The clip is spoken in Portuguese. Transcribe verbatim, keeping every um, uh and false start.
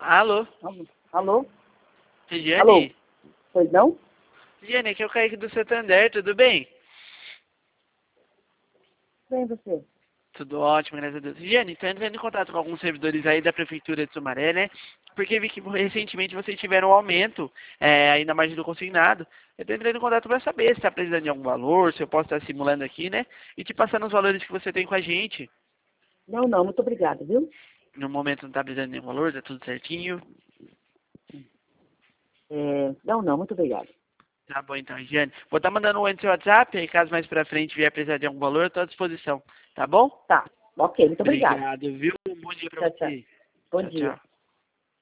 Alô? Alô? Alô? Regiane? Alô? Pois não? Regiane, aqui é o Kaique do Santander, tudo bem? Bem, você? Tudo ótimo, graças a Deus. Regiane, estou entrando em contato com alguns servidores aí da Prefeitura de Sumaré, né? Porque vi que recentemente vocês tiveram um aumento é, aí na margem do consignado. Eu estou entrando em contato para saber se está precisando de algum valor, se eu posso estar simulando aqui, né? E te passando os valores que você tem com a gente. Não, não, muito obrigada, viu? No momento não está precisando de nenhum valor, tá tudo certinho. É, não, não, muito obrigada. Tá bom então, Regiane. Vou estar mandando um oi no seu WhatsApp, aí caso mais pra frente vier precisar de algum valor, eu estou à disposição. Tá bom? Tá, ok, muito obrigada. Obrigado, viu? Um bom dia pra Tchau, tchau. você. Bom Tchau, dia. tchau.